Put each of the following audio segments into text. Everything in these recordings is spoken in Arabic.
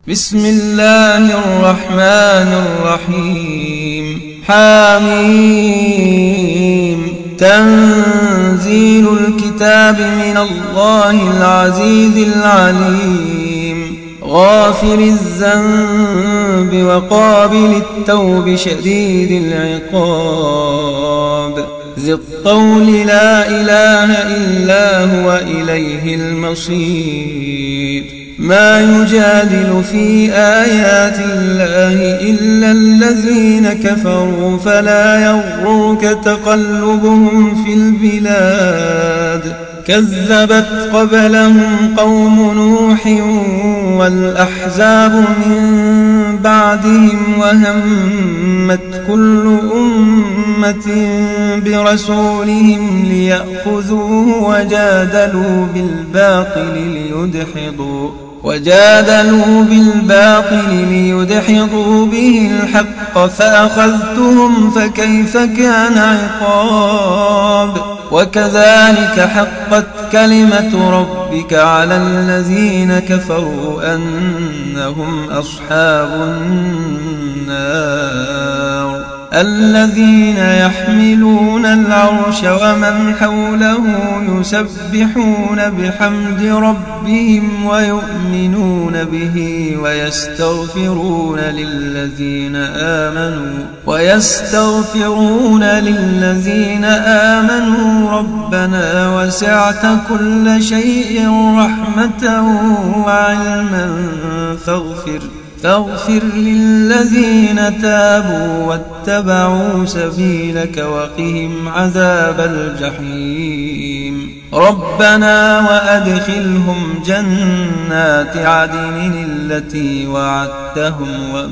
بسم الله الرحمن الرحيم حميم تنزيل الكتاب من الله العزيز العليم غافر الذنب وقابل التوب شديد العقاب ذي الطول لا إله إلا هو إليه المصير ما يجادل في آيات الله إلا الذين كفروا فلا يغرك تقلبهم في البلاد كذبت قبلهم قوم نوح والأحزاب من بعدهم وهمت كل أمة برسولهم ليأخذوه وجادلوا بالباطل ليدحضوا به الحق فأخذتهم فكيف كان عقاب وكذلك حقت كلمة ربك على الذين كفروا أنهم أصحاب النار الذين يحملون العرش ومن حوله يسبحون بحمد ربهم ويؤمنون به ويستغفرون للذين آمنوا ربنا وسعت كل شيء رحمة وعلما فاغفر للذين تابوا واتبعوا سبيلك وقهم عذاب الجحيم ربنا وأدخلهم جنات عدن التي وعدتهم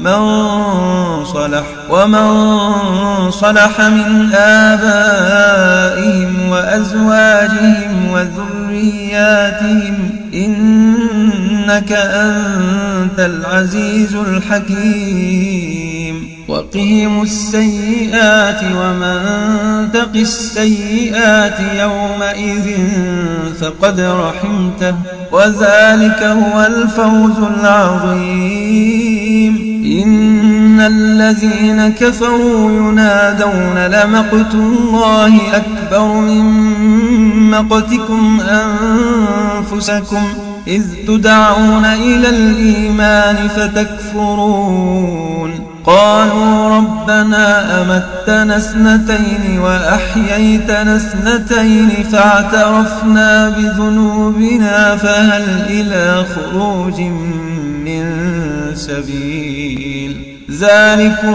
ومن صلح من آبائهم وأزواجهم وذرياتهم إنك أنت العزيز الحكيم وقهم السيئات ومن تق السيئات يومئذ فقد رحمته وذلك هو الفوز العظيم إن الذين كفروا ينادون لمقت الله أكبر من مقتكم أنفسكم إذ تدعون إلى الإيمان فتكفرون قالوا ربنا أمتنا اثنتين وأحييتنا اثنتين فاعترفنا بذنوبنا فهل إلى خروج من سبيل ذلكم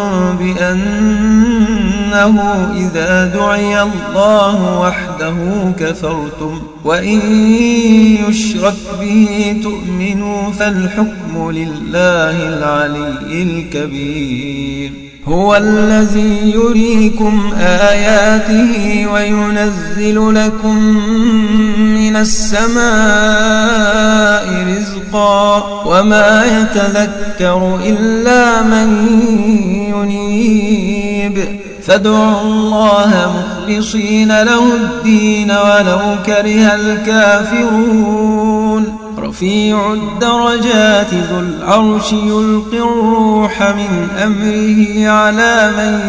بأنه إذا دعي الله وحده كفرتم وإن يشرك به تؤمنوا فالحكم لله العلي الكبير هو الذي يريكم آياته وينزل لكم من السماء رزقا وما يتذكر إلا من ينيب فادعوا الله مخلصين له الدين ولو كره الكافرون رفيع الدرجات ذو العرش يلقي الروح من أمره على من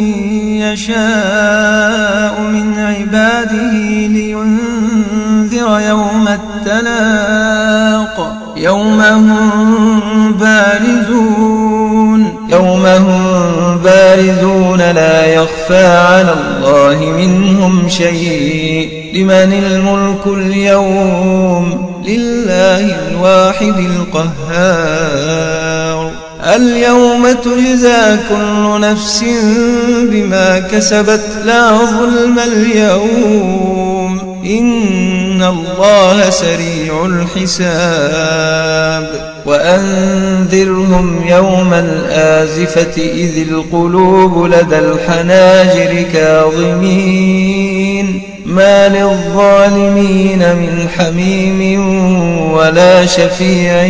يشاء من عباده لينذر يوم التلاق يوم هم بارزون لا يخفى على الله منهم شيء لمن الملك اليوم لله الواحد القهار اليوم تجزى كل نفس بما كسبت لا ظلم اليوم إن الله سريع الحساب وأنذرهم يوم الآزفة إذ القلوب لدى الحناجر كاظمين ما للظالمين من حميم ولا شفيع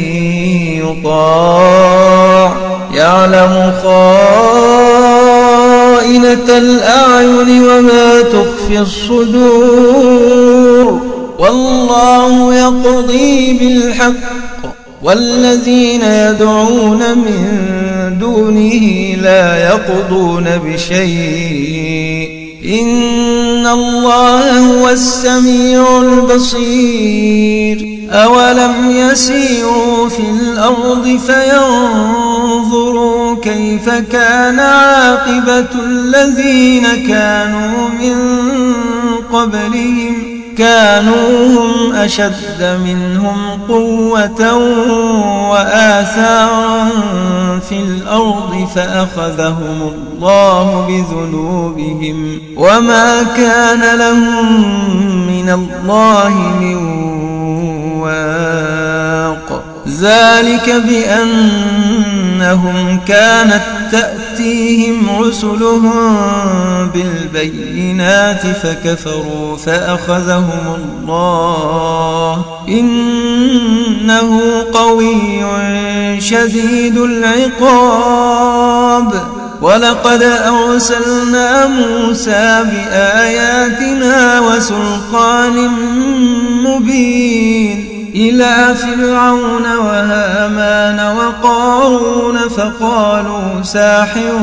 يطاع يعلم خائنة الأعين وما تخفي الصدور والله يقضي بالحق والذين يدعون من دونه لا يقضون بشيء إن الله هو السميع البصير أولم يسيروا في الأرض فينظروا كيف كان عاقبة الذين كانوا من قبلهم كانوا هم أشد منهم قوة وآثارا في الأرض فأخذهم الله بذنوبهم وما كان لهم من الله من واق ذلك بأنهم كانت تأتيهم رسلهم بالبينات فكفروا فأخذهم الله إنه قوي شديد العقاب ولقد أرسلنا موسى بآياتنا وسلطان مبين إلى فرعون وهامان وقارون فقالوا ساحر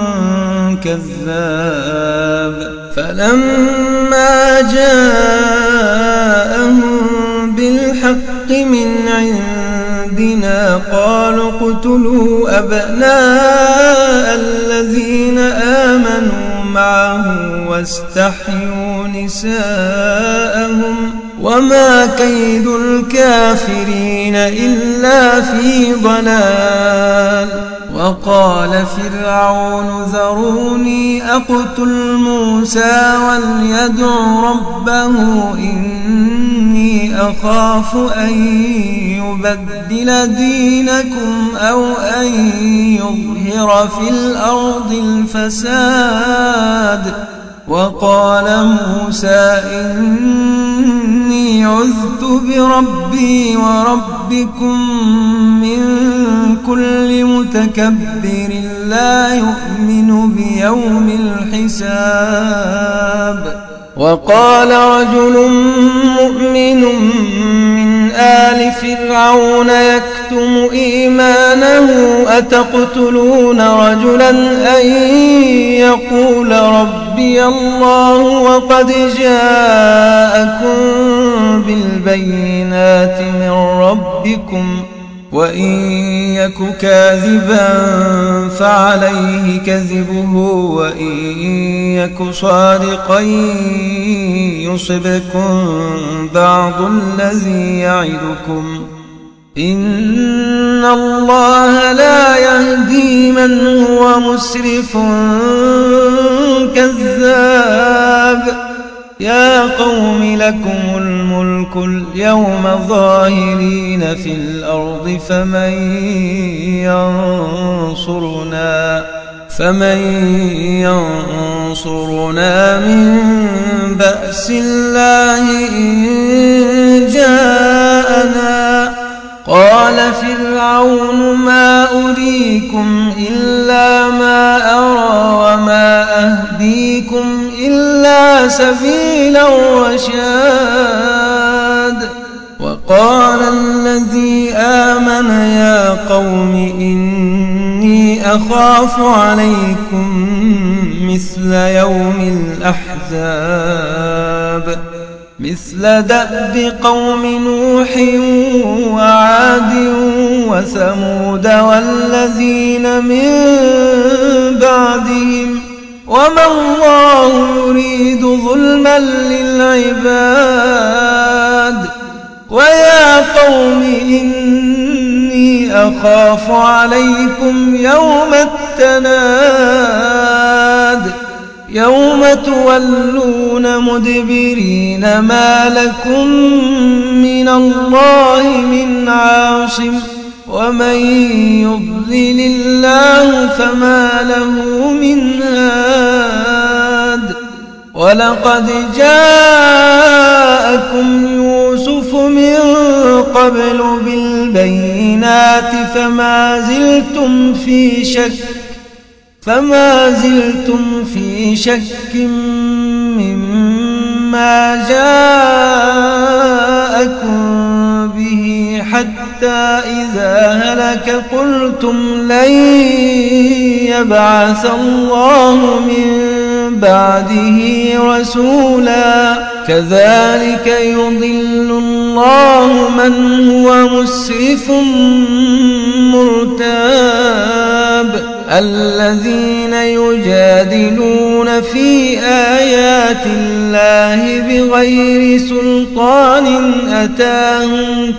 كذاب فلما جاءهم بالحق من عندنا قالوا اقتلوا أبناء الذين آمنوا معه واستحيوا نساءهم وما كيد الكافرين إلا في ضلال وقال فرعون ذروني أقتل موسى وليدع ربه إني أخاف أن يبدل دينكم أو أن يظهر في الأرض الفساد وقال موسى إني عذت بربي وربكم من كل متكبر لا يؤمن بيوم الحساب وقال رجل مؤمن من آل فرعون يكتم إيمانه أتقتلون رجلا أن يقول ربي الله وقد جاءكم بالبينات من ربكم وإن يك كاذبا فعليه كذبه وإن يك صادقا يصبكم بعض الذي يعدكم إن الله لا يهدي من هو مسرف كذاب يا قوم لكم الملك اليوم ظاهرين في الأرض فمن ينصرنا من بأس الله إن جاءنا قال فرعون ما أريكم إلا ما أرى وما أهديكم إلا سبيل الرشاد وقال الذي آمن يا قوم إني أخاف عليكم مثل يوم الأحزاب مثل دأب قوم نوح وعاد وثمود والذين من بعدهم وما الله يريد ظلما للعباد ويا قوم إني أخاف عليكم يوم التناد يوم تولون مدبرين ما لكم من الله من عاصم ومن يضلل الله فما له من هاد ولقد جاءكم يوسف من قبل بالبينات فما زلتم في شك مما جاءكم به حتى حتى إذا هلك قلتم لن يبعث الله من بعده رسولا كذلك يضل الله من هو مسرف مرتاب الذين يجادلون في آيات الله بغير سلطان أتاهم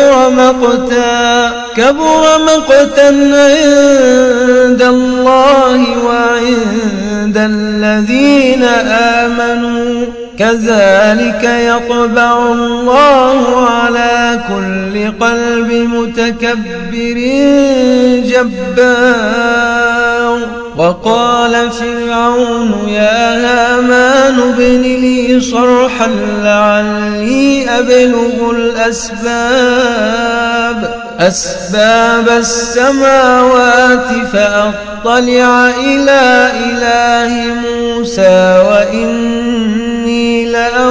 كبر مقتا عند الله وعند الذين آمنوا كذلك يطبع الله على كل قلب متكبر جبار وقال فرعون يا هامان ابن لي صرحا لعلي أبلغ أسباب السماوات فأطلع إلى إله موسى وإني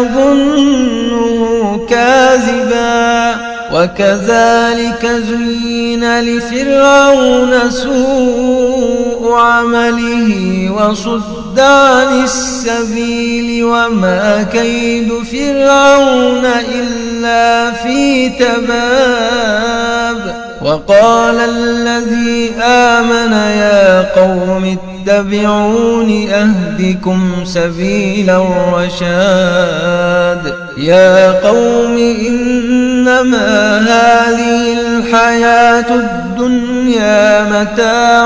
لأظنه كاذبا وكذلك زين لفرعون سوء عمله وصد عن السبيل وما كيد فرعون إلا في تباب وقال الذي آمن يا قوم اتبعون أهدكم سبيل الرشاد يا قوم إنما هذه الحياة الدنيا متاع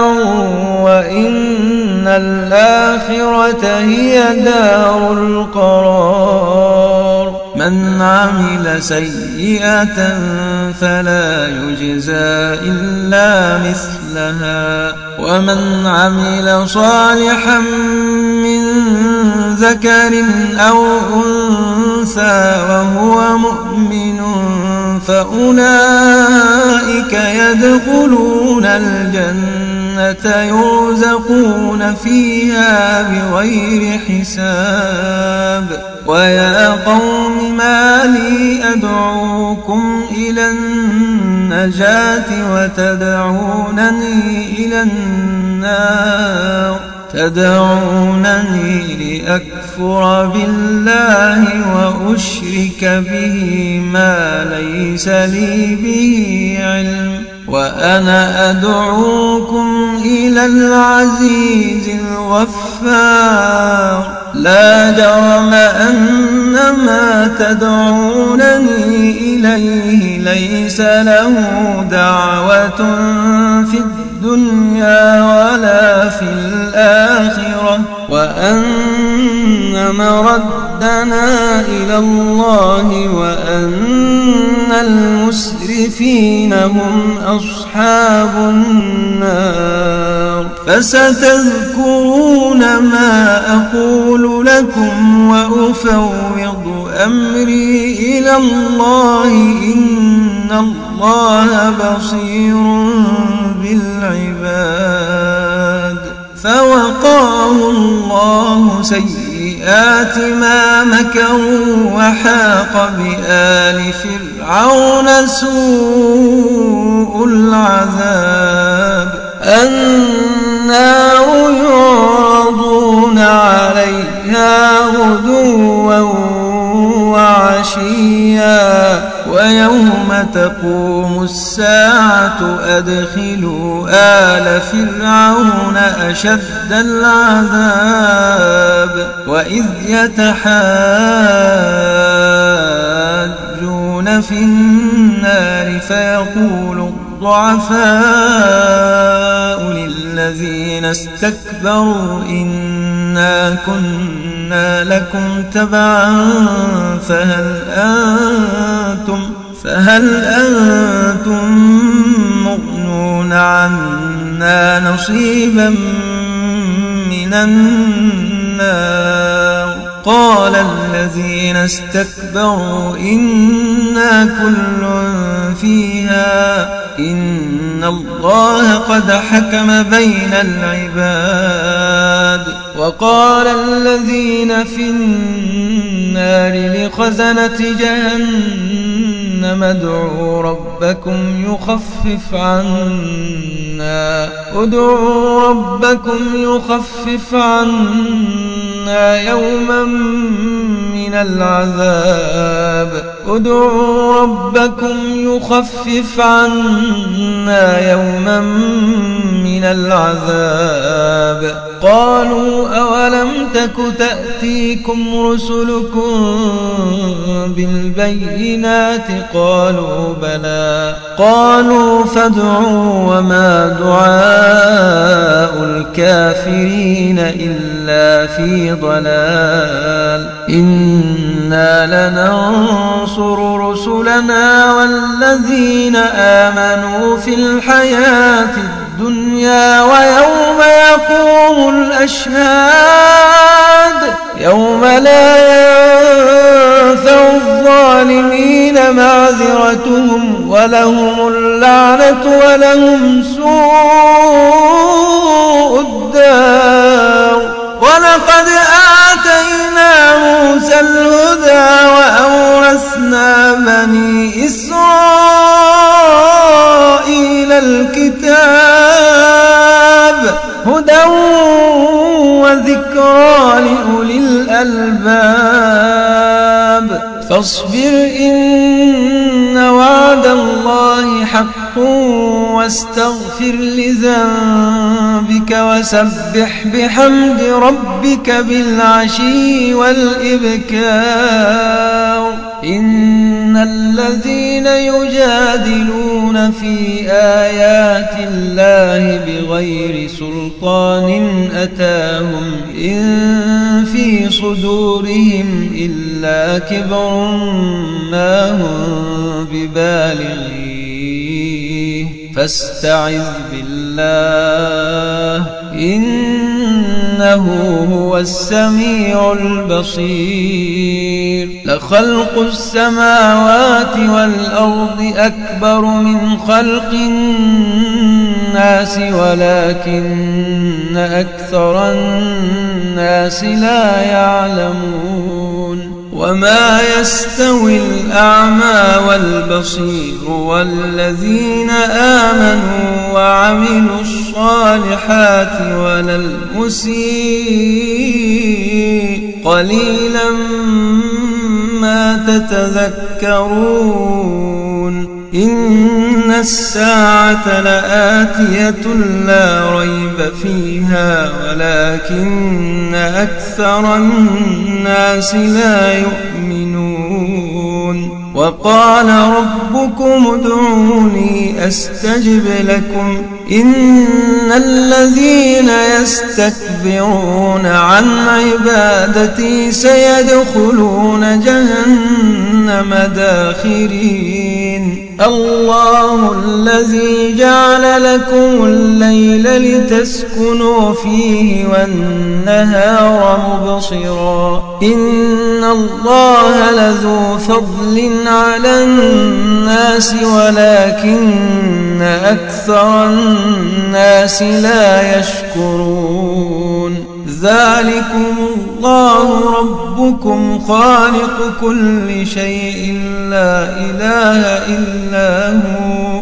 وإن الآخرة هي دار القرار من عمل سيئة فلا يجزى إلا مثلها ومن عمل صالحا من ذكر أو أنثى وهو مؤمن فأولئك يدخلون الجنة يرزقون فيها بغير حساب ويا قوم ما لي أدعوكم إلى النجاة وتدعونني إلى النار تدعونني لأكفر بالله وأشرك به ما ليس لي به علم وأنا أدعوكم إلى العزيز الغفار لا جرم أن ما تدعونني إليه ليس له دعوة في الدنيا ولا في الآخرة وأن مردنا إلى الله وأن المسرفين هم أصحاب النار فستذكرون ما أقول لكم وأفوض أمري إلى الله إن الله بصير بالعباد فوقاه الله سيئات ما مكروا وحاق بآل فرعون سوء العذاب النار يعرضون عليها غدوا وعشيا ويوم تقوم الساعة أدخلوا آل فرعون أشد العذاب وإذ يتحاجون في النار فيقول الضعفاء للذين استكبروا إنا كنا لكم تبعا فهل أنتم مغنون عنا نصيبا من النار قال الذين استكبروا إنا كل فيها إن الله قد حكم بين العباد وقال الذين في النار لخزنة جهنم جهنم ادعوا ربكم يخفف عنا يوما من العذاب قالوا أولم تك تأتيكم رسلكم بالبينات قالوا بلى قالوا فادعوا وما دعاء الكافرين إلا في ضلال إنا لننصر رسلنا والذين آمنوا في الحياة الدنيا ويوم يقوم الأشهاد يوم لا ينفع الظالمين معذرتهم ولهم اللعنة ولهم سوء الدار ولقد آتينا موسى الهدى وأورثنا بني إسرائيل الكتاب هدى وذكرى لأولي الألباب فاصبر إن وعد الله حق واستغفر لذنبك وسبح بحمد ربك بالعشي والإبكار إن الذين يجادلون في آيات الله بغير سلطان أتاهم إن في صدورهم إلا كبر ما هم ببالغيه فاستعذ بالله إنه هو السميع البصير لخلق السماوات والأرض أكبر من خلق الناس ولكن أكثر الناس لا يعلمون وما يستوي الأعمى والبصير والذين آمنوا وعملوا الصالحات ولا المسيء قليلا ما تتذكرون إن الساعة لآتية لا ريب فيها ولكن أكثر الناس لا يؤمنون وقال ربكم ادعوني أستجب لكم إن الذين يستكبرون عن عبادتي سيدخلون جهنم داخرين الله الذي جعل لكم الليل لتسكنوا فيه والنهار مبصرا إن الله لذو فضل على الناس ولكن أكثر الناس لا يشكرون ذلكم الله ربكم خالق كل شيء لا إله إلا هو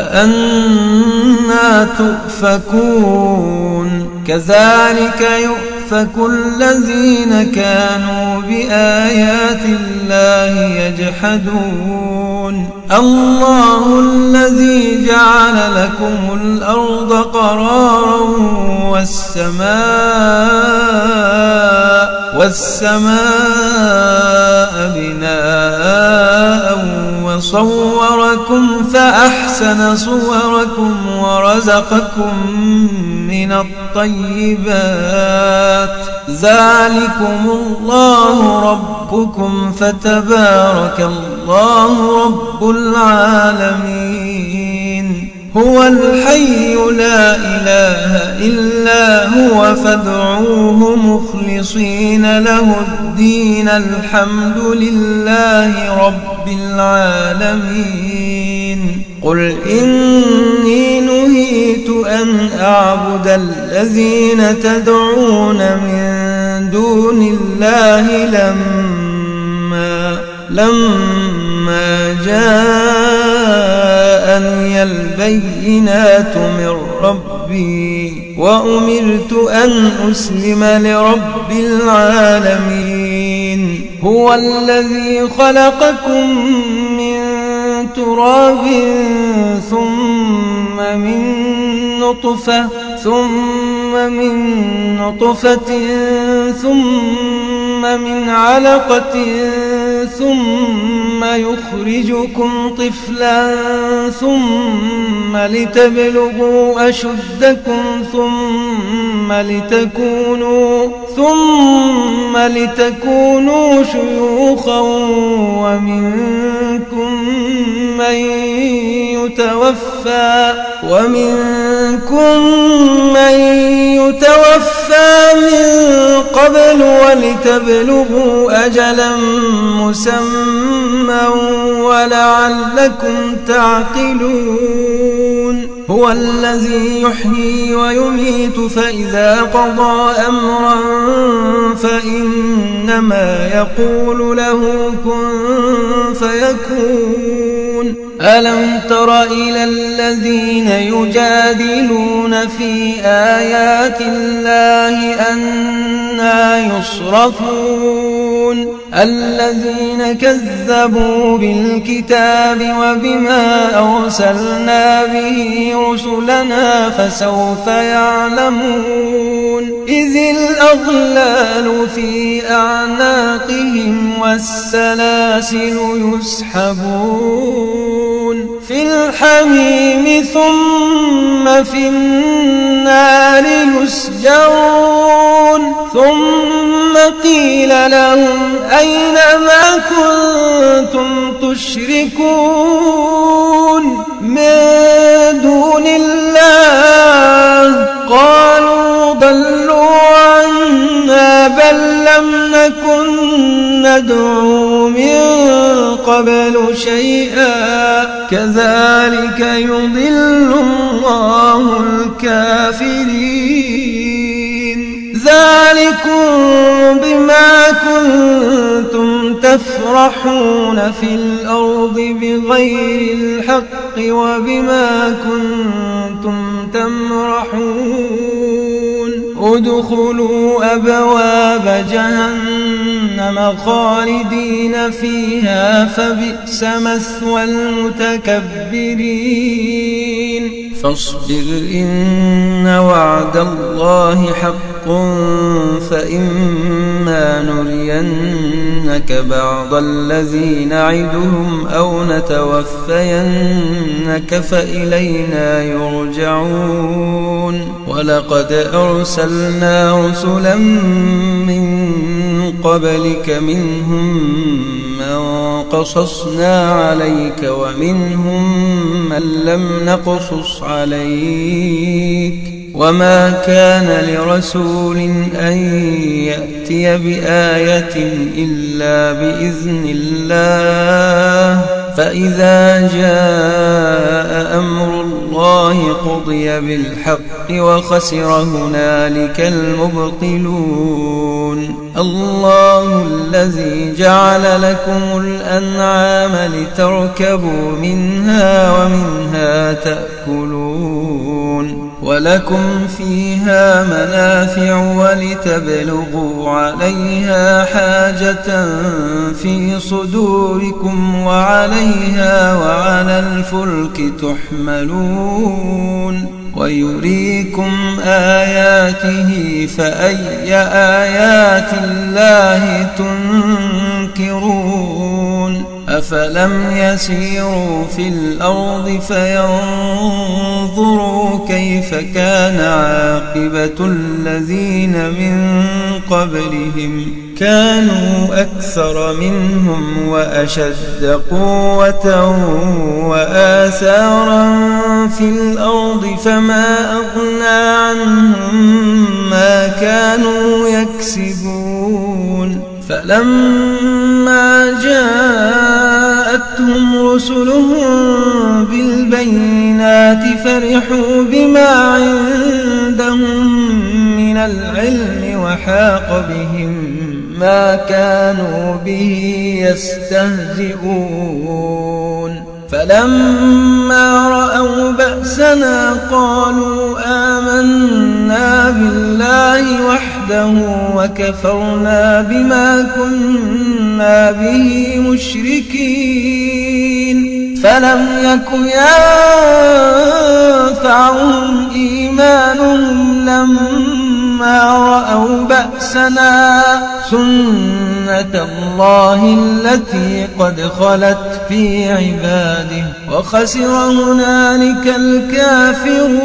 فأنى تؤفكون كذلك يؤفك الذين كانوا بآيات الله يجحدون الله الذي جعل لكم الأرض قرارا والسماء بناء وصوركم فأحسن صوركم ورزقكم من الطيبات ذلكم الله ربكم فتبارك الله رب العالمين هو الحي لا إله إلا هو فادعوه مخلصين له الدين الحمد لله رب العالمين قل إني نهيت أن أعبد الذين تدعون من دون الله لما ما جاءني البينات من ربي وأمرت أن أسلم لرب العالمين. هو الذي خلقكم من تراب ثم من نطفة ثم من علقة ثم يخرجكم طفلا ثم لتبلغوا أشدكم ثم لتكونوا شيوخا ومنكم من يتوفى من قبل ولتبلغوا أجلا مسمى ولعلكم تعقلون. هو الذي يحيي ويميت فإذا قضى أمرا فإنما يقول له كن فيكون. ألم تر إلى الذين يجادلون في آيات الله أنى يصرفون الذين كذبوا بالكتاب وبما أرسلنا به رسلنا فسوف يعلمون إذ الأغلال في أعناقهم والسلاسل يسحبون في الحميم ثم في النار يسجرون ثم قيل لهم أين ما كنتم تشركون من دون الله قالوا ضلوا عنا بل لم نكن ندعو من قبل شيئا كذلك يضل الله الكافرين. ذلكم بما كنتم تفرحون في الأرض بغير الحق وبما كنتم تمرحون. ادخلوا أبواب جهنم خالدين فيها فبئس مثوى المتكبرين. فاصبر إن وعد الله حق فإما نرينك بعض الذي نعدهم أو نتوفينك فإلينا يرجعون. ولقد أرسلنا رسلا من قبلك منهم من قصصنا عليك ومنهم من لم نقصص عليك وما كان لرسول أن يأتي بآية إلا بإذن الله فإذا جاء أمر الله قضي بالحق وخسر هنالك المبطلون. الله الذي جعل لكم الأنعام لتركبوا منها ومنها تأكلون ولكم فيها منافع ولتبلغوا عليها حاجة في صدوركم وعليها وعلى الفلك تحملون. ويريكم آياته فأي آيات الله تنكرون. أفلم يسيروا في الأرض فينظروا كيف كان عاقبة الذين من قبلهم كانوا أكثر منهم وأشد قوة وآثارا في الأرض فما أغنى عنهم ما كانوا يكسبون. فلما جاءتهم رسلهم بالبينات فرحوا بما عندهم من العلم وحاق بهم ما كانوا به يستهزئون فلما رأوا بأسنا قالوا آمنا بالله وحده وكفرنا بما كنا به مشركين فلم يك ينفعهم إيمانهم لما رأوا بأسنا سنة الله التي قد خلت في عباده وخسر هنالك الكافرون